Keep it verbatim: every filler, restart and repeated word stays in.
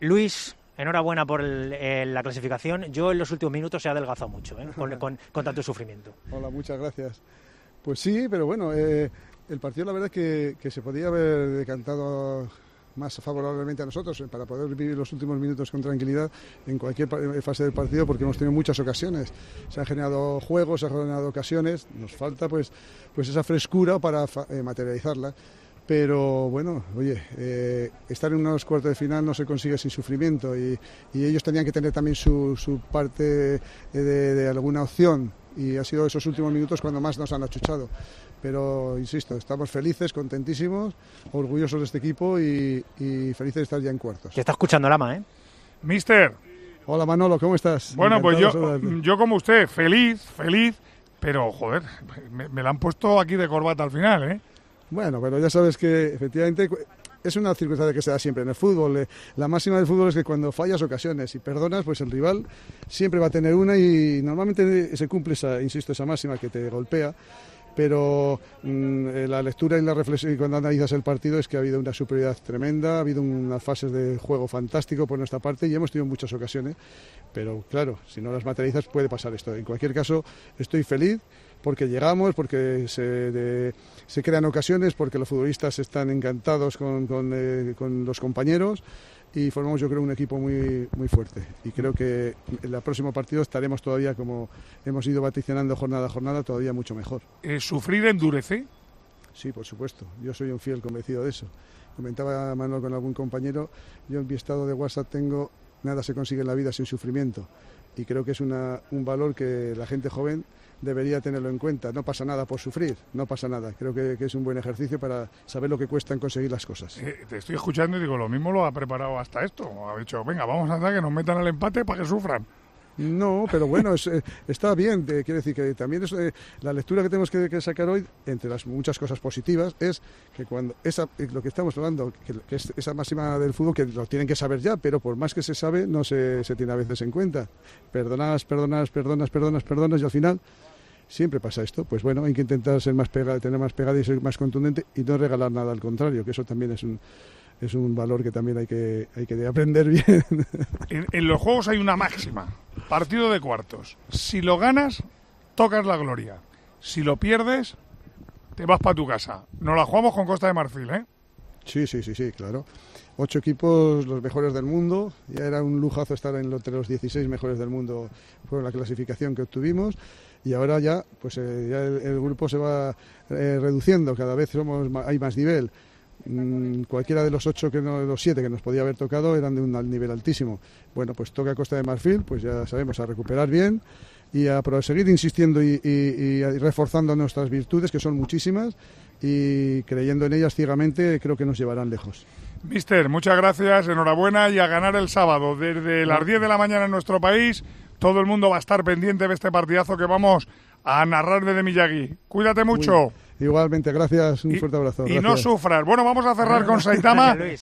Luis, enhorabuena por el, el, la clasificación. Yo en los últimos minutos he adelgazado mucho, ¿eh? con, con, con tanto sufrimiento. Hola, muchas gracias. Pues sí, pero bueno, eh, el partido la verdad es que, que se podía haber decantado más favorablemente a nosotros para poder vivir los últimos minutos con tranquilidad en cualquier fase del partido, porque hemos tenido muchas ocasiones. Se han generado juegos, se han generado ocasiones, nos falta pues, pues esa frescura para eh, materializarla. Pero bueno, oye, eh, estar en unos cuartos de final no se consigue sin sufrimiento y, y ellos tenían que tener también su, su parte de, de, de alguna opción, y ha sido esos últimos minutos cuando más nos han achuchado. Pero insisto, estamos felices, contentísimos, orgullosos de este equipo y, y felices de estar ya en cuartos. Te está escuchando Lama, ¿eh? Mister. Hola Manolo, ¿cómo estás? Bueno, Encantado pues yo, yo como usted, feliz, feliz, pero joder, me, me la han puesto aquí de corbata al final, ¿eh? Bueno, pero ya sabes que efectivamente es una circunstancia que se da siempre en el fútbol. La máxima del fútbol es que cuando fallas ocasiones y perdonas, pues el rival siempre va a tener una y normalmente se cumple esa, insisto, esa máxima que te golpea. Pero mmm, la lectura y la reflexión cuando analizas el partido es que ha habido una superioridad tremenda, ha habido unas fases de juego fantástico por nuestra parte y hemos tenido muchas ocasiones, pero claro, si no las materializas puede pasar esto. En cualquier caso, estoy feliz porque llegamos, porque se, de, se crean ocasiones, porque los futbolistas están encantados con, con, eh, con los compañeros y formamos, yo creo, un equipo muy, muy fuerte. Y creo que en el próximo partido estaremos todavía, como hemos ido vaticinando jornada a jornada, todavía mucho mejor. Eh, ¿Sufrir endurece? Sí, por supuesto. Yo soy un fiel convencido de eso. Comentaba Manuel con algún compañero, yo en mi estado de WhatsApp tengo nada se consigue en la vida sin sufrimiento. Y creo que es una, un valor que la gente joven debería tenerlo en cuenta. No pasa nada por sufrir, no pasa nada. Creo que, que es un buen ejercicio para saber lo que cuesta en conseguir las cosas. Eh, te estoy escuchando y digo, lo mismo lo ha preparado hasta esto. Ha dicho, venga, vamos a hacer que nos metan el empate para que sufran. No, pero bueno, es, eh, está bien. Eh, quiere decir que también es, eh, la lectura que tenemos que, que sacar hoy, entre las muchas cosas positivas, es que cuando esa, lo que estamos hablando, que, que es esa máxima del fútbol, que lo tienen que saber ya, pero por más que se sabe, no se, se tiene a veces en cuenta. Perdonas, perdonas, perdonas, perdonas, perdonas y al final siempre pasa esto. Pues bueno, hay que intentar ser más pegada, tener más pegada y ser más contundente y no regalar nada, al contrario, que eso también es un es un valor que también hay que hay que aprender bien. En, en los juegos hay una máxima. Partido de cuartos. Si lo ganas, tocas la gloria. Si lo pierdes, te vas para tu casa. Nos la jugamos con Costa de Marfil, ¿eh? Sí, sí, sí, sí, claro. Ocho equipos, los mejores del mundo. Ya era un lujazo estar en entre los dieciséis mejores del mundo por la clasificación que obtuvimos. Y ahora ya, pues eh, ya el, el grupo se va eh, reduciendo. Cada vez somos hay más nivel. Mm, cualquiera de los ocho, que no, de los siete que nos podía haber tocado eran de un nivel altísimo. Bueno, pues toca Costa de Marfil, pues ya sabemos, a recuperar bien y a seguir insistiendo y, y, y reforzando nuestras virtudes, que son muchísimas, y creyendo en ellas ciegamente, creo que nos llevarán lejos. Mister, muchas gracias, enhorabuena y a ganar el sábado. Desde las diez de la mañana en nuestro país, todo el mundo va a estar pendiente de este partidazo que vamos a narrar desde Miyagi. Cuídate mucho. Muy, igualmente, gracias, un y, fuerte abrazo. Y gracias. no sufras. Bueno, vamos a cerrar con Saitama.